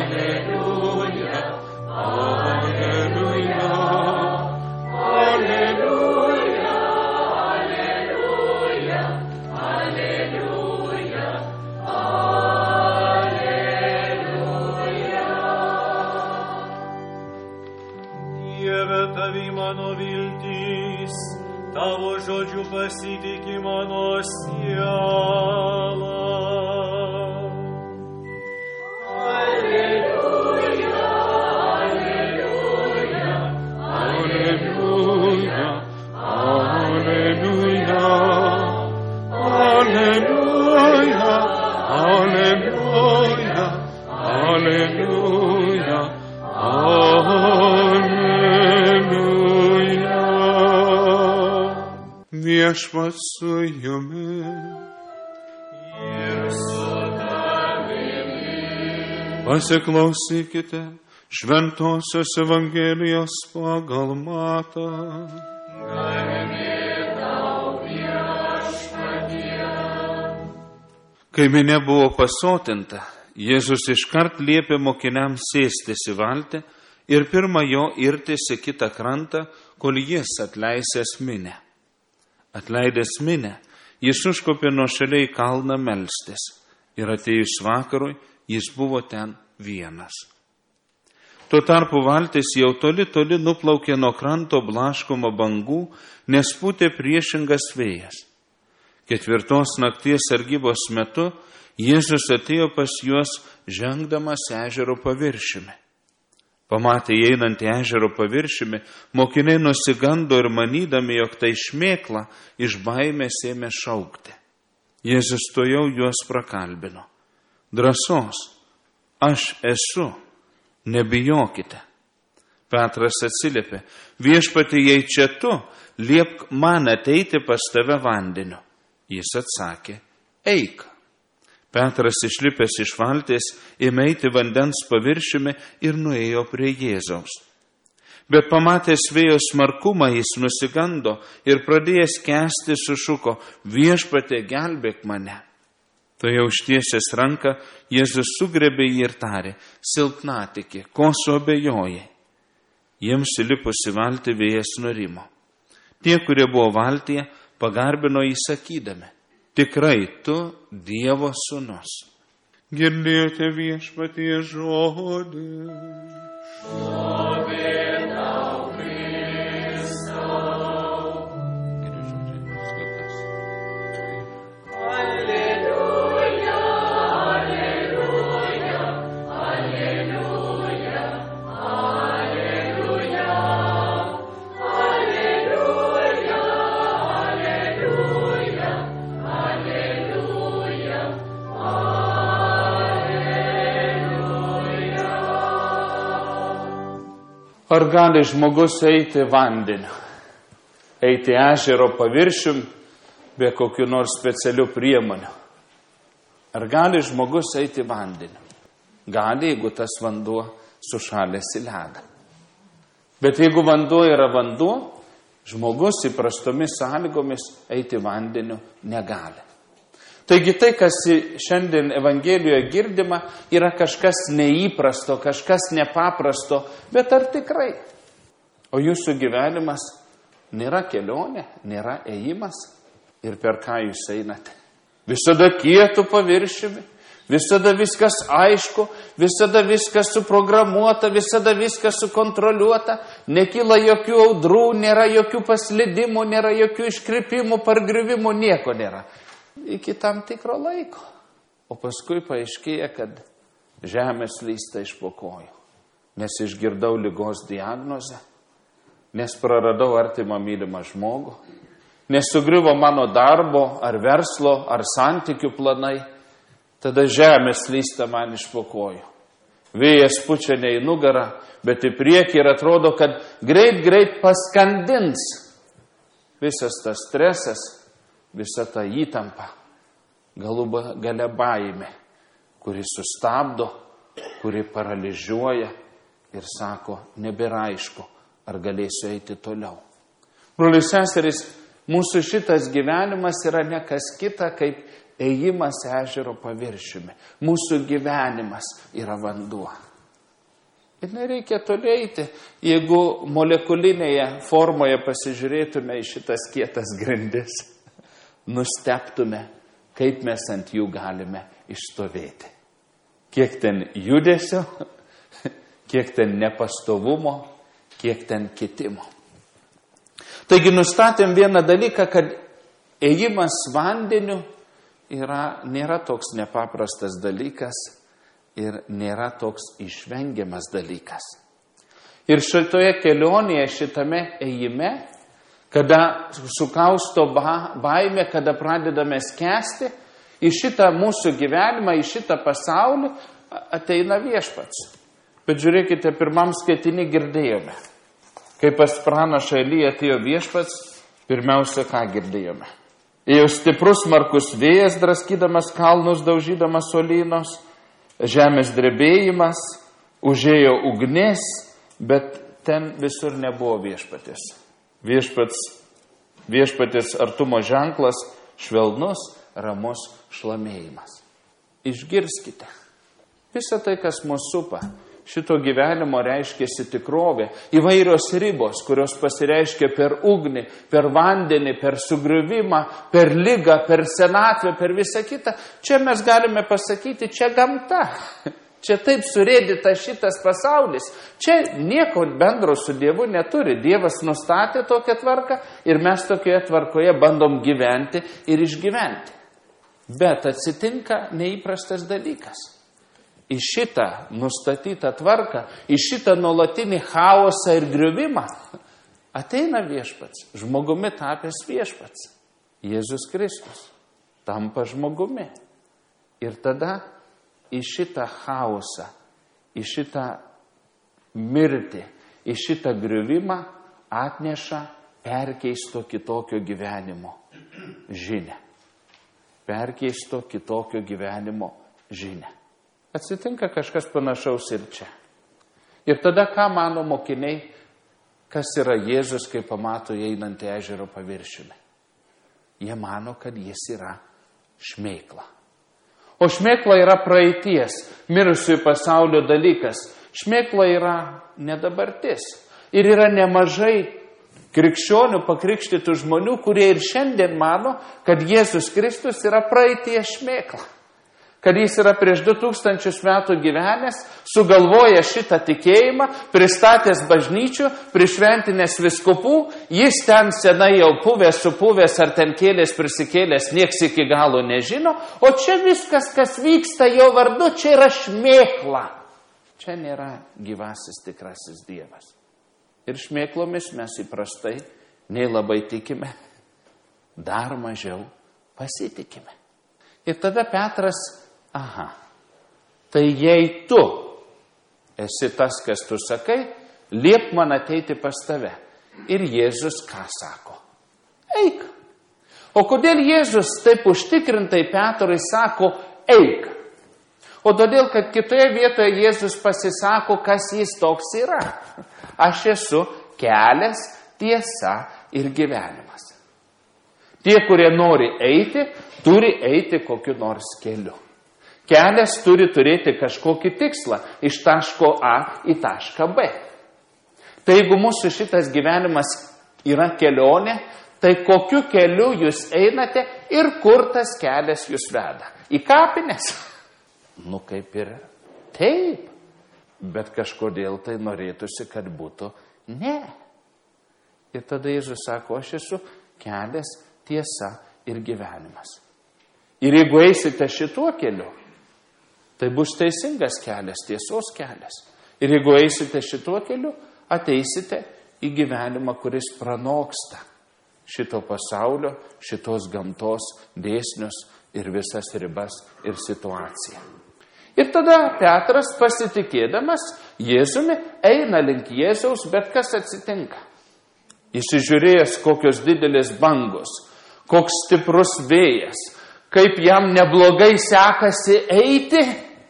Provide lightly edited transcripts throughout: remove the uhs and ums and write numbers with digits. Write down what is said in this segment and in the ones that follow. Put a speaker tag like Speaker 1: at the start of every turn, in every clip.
Speaker 1: Tavo žodžių pasitiki mano siela. Alleluja, alleluja, alleluja, alleluja, alleluja, alleluja, alleluja, alleluja.
Speaker 2: Viešpats su jumis.
Speaker 1: Ir su tavimi.
Speaker 2: Pasiklausykite Šventosios Evangelijos pagal Matą.
Speaker 1: Garbė tau, Viešpatie.
Speaker 2: Kai minia buvo pasotinta, Jėzus iškart liepė mokiniams sėstis į valtį ir pirma jo irtis į kitą krantą, kol jis atleisęs minią. Atleidęs minę, jis užkopė nuošaliai į kalną melstis ir atėjus vakarui jis buvo ten vienas. Tuo tarpu valtis jau toli nuplaukė nuo kranto blaškoma bangų, nes pūtė priešingas vėjas. 4 nakties sargybos metu Jėzus atėjo pas juos žengdamas ežero paviršiumi. Pamatę įeinant ežero paviršiumi, mokiniai nusigando ir manydami, jog tai šmėkla, iš baimės ėmė šaukti. Jėzus tuojau juos prakalbino. Drąsos, aš esu, nebijokite. Petras atsiliepė, Viešpatie, jei čia tu, liepk man ateiti pas tave vandeniu. Jis atsakė, eik. Petras išlipęs iš valties ėmė eiti vandens paviršiumi ir nuėjo prie Jėzaus. Bet pamatęs vėjo smarkumą jis nusigando ir pradėjęs kęsti sušuko, Viešpatie, gelbėk mane. Tai jau ištiesęs ranką, Jėzus sugriebė jį ir tarė, silpnatikė, ko suabejojai? Jiems įlipus į valtį vėjas nurimo. Tie, kurie buvo valtyje, pagarbino jį sakydami, tikrai tu Dievo sūnus. Girdėjote Viešpatie žodį.
Speaker 1: Šlovė tau, Kristau. Alleluja, alleluja, alleluja, alleluja, alleluja, alleluja, alleluja, alleluja.
Speaker 2: Ar gali žmogus eiti vandeniu, eiti ežero paviršium be kokių nors specialių priemonių? Ar gali žmogus eiti vandeniu? Gali, jeigu tas vanduo sušalęs į ledą. Bet jeigu vanduo yra vanduo, žmogus įprastomis sąlygomis eiti vandeniu negali. Taigi tai, kas šiandien Evangelijoje girdima, yra kažkas neįprasto, kažkas nepaprasto, bet ar tikrai? O jūsų gyvenimas nėra kelionė, nėra ėjimas ir per ką jūs einate? Visada kietų paviršiumi, visada viskas aišku, visada viskas suprogramuota, visada viskas sukontroliuota, nekyla jokių audrų, nėra jokių paslydimų, nėra jokių iškrypimų, pargriuvimų, nieko nėra. Iki tam tikro laiko. O paskui paaiškėja, kad žemė slysta iš po kojų. Nes išgirdau ligos diagnozę, nes praradau artimą mylimą žmogų, nes sugriuvo mano darbo ar verslo ar santykių planai, tada žemė slysta man iš po kojų. Vėjas pučia ne į nugarą, bet į priekį ir atrodo, kad greit paskandins. Visas tas stresas, visa ta įtampa, galų gale baimė, kuri sustabdo, kuri paralyžiuoja ir sako, nebėra aišku, ar galėsiu eiti toliau. Broliai seserys, mūsų šitas gyvenimas yra ne kas kita, kaip ėjimas ežero paviršiumi. Mūsų gyvenimas yra vanduo. Ir nereikia toli eiti. Jeigu molekulinėje formoje pasižiūrėtume į šitas kietas grindis, nustebtume, kaip mes ant jų galime išstovėti. Kiek ten judesio, kiek ten nepastovumo, kiek ten kitimo. Taigi nustatėm vieną dalyką, kad ėjimas vandeniu nėra toks nepaprastas dalykas ir nėra toks išvengiamas dalykas. Ir šitoje kelionėje, šitame ėjime, kada sukausto baimė, kada pradedame skęsti, į šitą mūsų gyvenimą, į šitą pasaulį ateina Viešpats. Bet žiūrėkite, pirmam skaitinį girdėjome. Kai pas pranašą Eliją atėjo Viešpats, pirmiausia, ką girdėjome? Ėjo stiprus smarkus vėjas, draskydamas kalnus, daužydamas uolynus, žemės drebėjimas, užėjo ugnis, bet ten visur nebuvo Viešpaties. Viešpaties artumo ženklas, švelnus, ramus šlamėjimas. Išgirskite. Visa tai, kas mūsų supa, šito gyvenimo reiškėsi tikrovė, įvairios ribos, kurios pasireiškia per ugnį, per vandenį, per sugriuvimą, per ligą, per senatvę, per visą kitą. Čia mes galime pasakyti, čia gamta. Čia taip surėdyta šitas pasaulis. Čia nieko bendro su Dievu neturi. Dievas nustatė tokią tvarką ir mes tokioje tvarkoje bandom gyventi ir išgyventi. Bet atsitinka neįprastas dalykas. Į šitą nustatytą tvarką, į šitą nuolatinį chaosą ir griuvimą ateina Viešpats, žmogumi tapęs Viešpats. Jėzus Kristus tampa žmogumi. Ir tada į šitą chaosą, į šitą mirtį, į šitą griuvimą atneša perkeisto kitokio gyvenimo žinią. Perkeisto kitokio gyvenimo žinią. Atsitinka kažkas panašaus ir čia. Ir tada ką mano mokiniai, kas yra Jėzus, kai pamato einantį ežero paviršiumi? Jie mano, kad jis yra šmėkla. O šmėkla yra praeities, mirusiųjų pasaulio dalykas. Šmėkla yra nedabartis. Ir yra nemažai krikščionių, pakrikštytų žmonių, kurie ir šiandien mano, kad Jėzus Kristus yra praeities šmėkla. Kad jis yra prieš 2000 metų gyvenęs, sugalvoja šitą tikėjimą, pristatęs bažnyčių, prišventinės viskupų, jis ten senai jau supuvęs ar ten kėlės prisikėlęs, nieks iki galo nežino, o čia viskas, kas vyksta jo vardu, čia yra šmėkla. Čia nėra gyvasis tikrasis Dievas. Ir šmėklomis mes įprastai nei labai tikime, dar mažiau pasitikime. Ir tada Petras, tai jei tu esi tas, kas tu sakai, liep man ateiti pas tave. Ir Jėzus ką sako? Eik. O kodėl Jėzus taip užtikrintai Petrui sako, eik? O todėl, kad kitoje vietoje Jėzus pasisako, kas jis toks yra. Aš esu kelias, tiesa ir gyvenimas. Tie, kurie nori eiti, turi eiti kokiu nors keliu. Kelias turi turėti kažkokį tikslą iš taško A į tašką B. Tai jeigu mūsų šitas gyvenimas yra kelionė, tai kokiu keliu jūs einate ir kur tas kelias jūs veda? Į kapines? Kaip ir taip. Bet kažkodėl tai norėtųsi, kad būtų ne. Ir tada Jėzus sako, aš esu kelias, tiesa ir gyvenimas. Ir jeigu eisite šituo keliu, tai bus teisingas kelias, tiesos kelias. Ir jeigu eisite šituo keliu, ateisite į gyvenimą, kuris pranoksta šito pasaulio, šitos gamtos dėsnius ir visas ribas ir situaciją. Ir tada Petras, pasitikėdamas Jėzumi, eina link Jėzaus, bet kas atsitinka? Įsižiūrėjęs, kokios didelės bangos, koks stiprus vėjas, kaip jam neblogai sekasi eiti,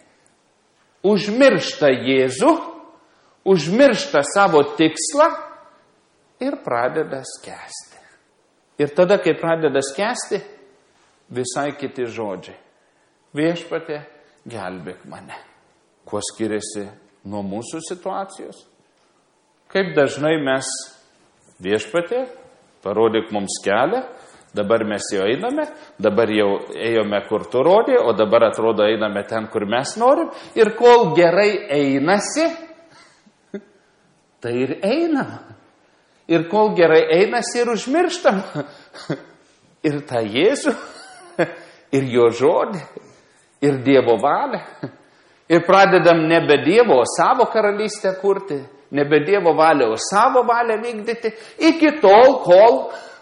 Speaker 2: užmiršta Jėzų, užmiršta savo tikslą ir pradeda skęsti. Ir tada, kai pradeda skęsti, visai kiti žodžiai. Viešpatie, gelbėk mane. Kuo skiriasi nuo mūsų situacijos. Kaip dažnai mes Viešpatie, parodyk mums kelią, dabar mes jau einame, dabar jau ėjome, kur tu rodė, o dabar atrodo einame ten, kur mes norim. Ir kol gerai einasi, tai ir einam. Ir kol gerai einasi ir užmirštam. Ir tą Jėzų, ir jo žodį, ir Dievo valią. Ir pradedam nebe Dievo, o savo karalystę kurti, nebe Dievo valią, o savo valią vykdyti, iki tol, kol,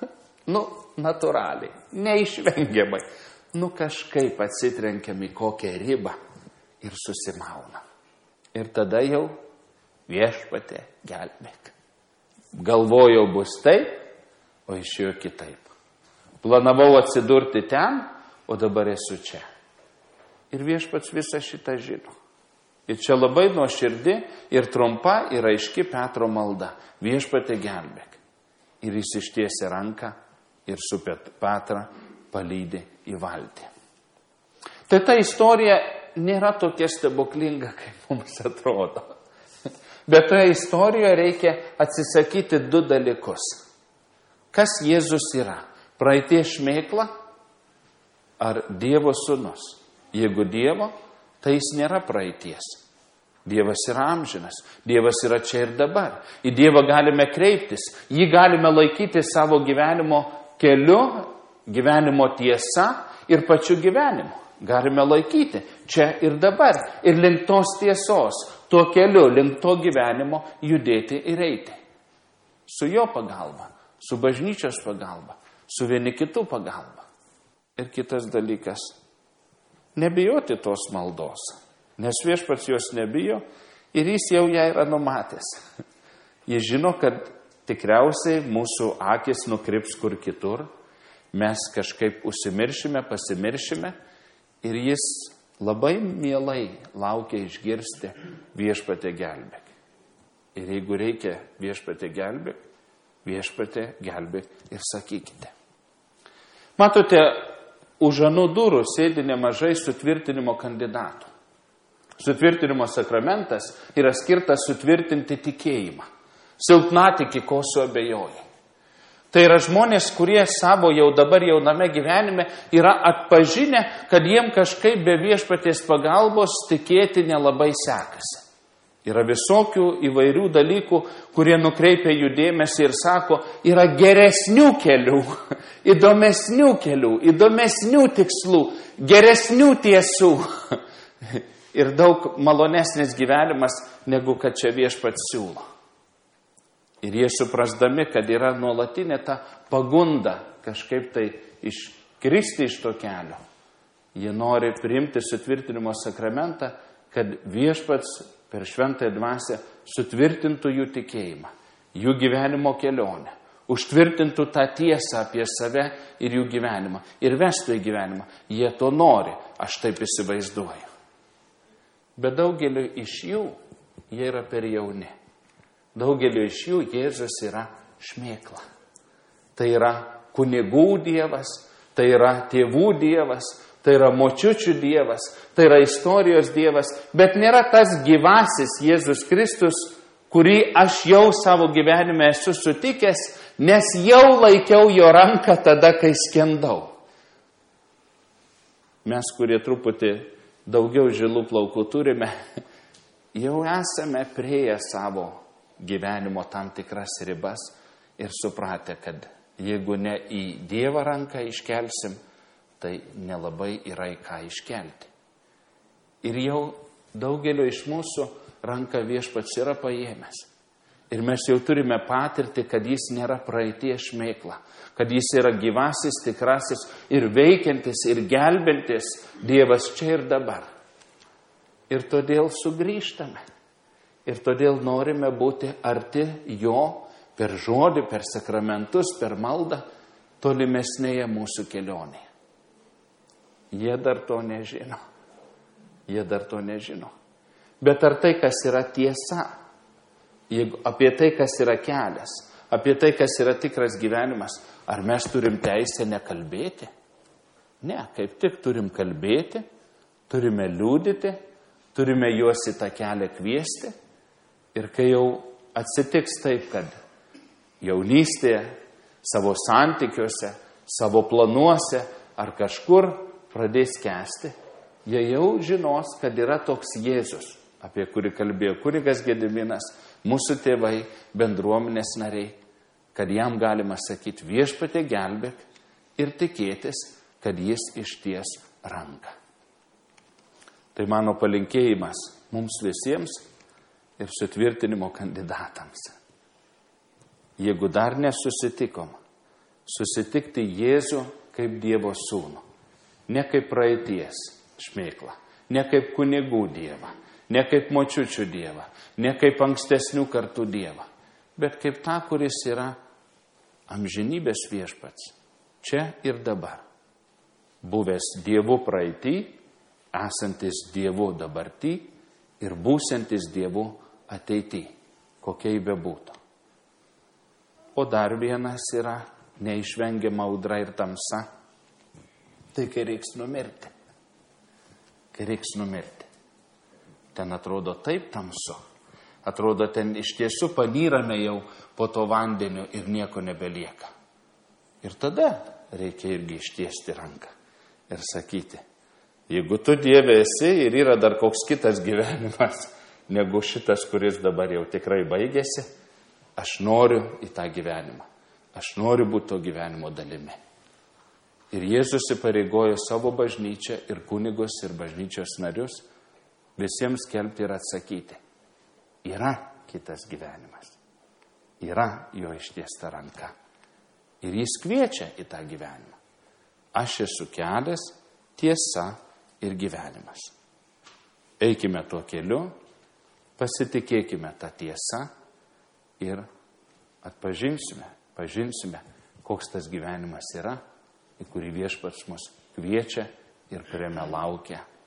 Speaker 2: natūraliai, neišvengiamai, kažkaip atsitrenkiam į kokią ribą ir susimauna. Ir tada jau Viešpatie gelbėk. Galvojau bus taip, o išėjo kitaip. Planavau atsidurti ten, o dabar esu čia. Ir Viešpats visą šitą žino. Ir čia labai nuoširdi ir trumpa ir aiški Petro malda. Viešpatie gelbėk. Ir jis ištiesė ranką ir su Petrą palydė į valtį. Tai ta istorija nėra tokia stebuklinga, kaip mums atrodo. Bet toje istorijoje reikia atsisakyti 2 dalykus. Kas Jėzus yra? Praeities šmėkla ar Dievo sūnus? Jeigu Dievo, tai jis nėra praeities. Dievas yra amžinas. Dievas yra čia ir dabar. Į Dievą galime kreiptis. Jį galime laikyti savo gyvenimo keliu, gyvenimo tiesa ir pačiu gyvenimu. Galime laikyti čia ir dabar. Ir link tos tiesos, tuo keliu, link to gyvenimo judėti ir eiti. Su jo pagalba, su bažnyčios pagalba, su vieni kitų pagalba. Ir kitas dalykas. Nebijoti tos maldos, nes Viešpats jos nebijo ir jis jau ją yra numatęs. Jis žino, kad tikriausiai mūsų akis nukryps kur kitur, mes kažkaip užsimiršime, pasimiršime ir jis labai mielai laukia išgirsti Viešpatie gelbėk. Ir jeigu reikia Viešpatie gelbėk, Viešpatie gelbėk ir sakykite. Matote, už anų durų sėdi nemažai sutvirtinimo kandidatų. Sutvirtinimo sakramentas yra skirtas sutvirtinti tikėjimą. Silpnatikį, ko suabejoji. Tai yra žmonės, kurie savo jau dabar jauname gyvenime yra atpažinę, kad jiem kažkaip be Viešpaties pagalbos tikėti nelabai sekasi. Yra visokių įvairių dalykų, kurie nukreipia jų dėmesį ir sako, yra geresnių kelių, įdomesnių kelių, įdomesnių tikslų, geresnių tiesų. Ir daug malonesnis gyvenimas, negu kad čia Viešpats siūlo. Ir jie suprasdami, kad yra nuolatinė ta pagunda kažkaip tai iškristi iš to kelio. Jie nori priimti sutvirtinimo sakramentą, kad Viešpats per šventąją dvasią sutvirtintų jų tikėjimą, jų gyvenimo kelionę, užtvirtintų tą tiesą apie save ir jų gyvenimą ir vestų į gyvenimą. Jie to nori, aš taip įsivaizduoju. Bet daugeliu iš jų jie yra per jauni. Daugeliu iš jų Jėzus yra šmėkla. Tai yra kunigų Dievas, tai yra tėvų Dievas, tai yra močiučių Dievas, tai yra istorijos Dievas, bet nėra tas gyvasis Jėzus Kristus, kurį aš jau savo gyvenime esu sutikęs, nes jau laikiau jo ranką tada, kai skendau. Mes, kurie truputį daugiau žilų plaukų turime, jau esame prieėję savo gyvenimo tam tikras ribas ir supratę, kad jeigu ne į Dievą ranką iškelsim, tai nelabai yra į ką iškelti. Ir jau daugelio iš mūsų ranką Viešpats yra paėmęs. Ir mes jau turime patirti, kad jis nėra praeities šmėkla, kad jis yra gyvasis, tikrasis ir veikiantis ir gelbintis Dievas čia ir dabar. Ir todėl sugrįžtame. Ir todėl norime būti arti jo per žodį, per sakramentus, per maldą, tolimesnėje mūsų kelionėje. Jie dar to nežino. Jie dar to nežino. Bet ar tai, kas yra tiesa, apie tai, kas yra kelias, apie tai, kas yra tikras gyvenimas, ar mes turim teisę nekalbėti? Ne, kaip tik turim kalbėti, turime liūdyti, turime juos į tą kelią kviesti ir kai jau atsitiks taip, kad jaunystėje, savo santykiuose, savo planuose ar kažkur pradės kęsti, jie jau žinos, kad yra toks Jėzus, apie kurį kalbėjo kunigas Gediminas, mūsų tėvai, bendruomenės nariai, kad jam galima sakyti viešpatie gelbėk ir tikėtis, kad jis išties ranką. Tai mano palinkėjimas mums visiems ir sutvirtinimo kandidatams. Jeigu dar nesusitikom, susitikti Jėzų kaip Dievo sūnų, ne kaip praeities šmėklą, ne kaip kunigų dievą, ne kaip močiučių dievą, ne kaip ankstesnių kartų dievą, bet kaip tą, kuris yra amžinybės viešpats, čia ir dabar. Buvęs Dievu praeitį, esantis Dievu dabartį ir būsiantis Dievu ateitį, kokiai bebūtų. O dar vienas yra neišvengiama audra ir tamsa. Tai kai reiks numirti. Kai reiks numirti. Ten atrodo taip tamsu. Atrodo, ten iš tiesų panyrame jau po to vandeniu ir nieko nebelieka. Ir tada reikia irgi ištiesti ranką ir sakyti, jeigu tu Dieve esi ir yra dar koks kitas gyvenimas, negu šitas, kuris dabar jau tikrai baigėsi, aš noriu į tą gyvenimą. Aš noriu būti to gyvenimo dalimi. Ir Jėzus įpareigojo savo bažnyčią ir kunigus ir bažnyčios narius visiems skelbti ir atsakyti. Yra kitas gyvenimas. Yra jo ištiesta ranka. Ir jis kviečia į tą gyvenimą. Aš esu kelias, tiesa ir gyvenimas. Eikime tuo keliu, pasitikėkime tą tiesą ir pažinsime, koks tas gyvenimas yra, į kurį viešpats mus kviečia ir kuriame laukia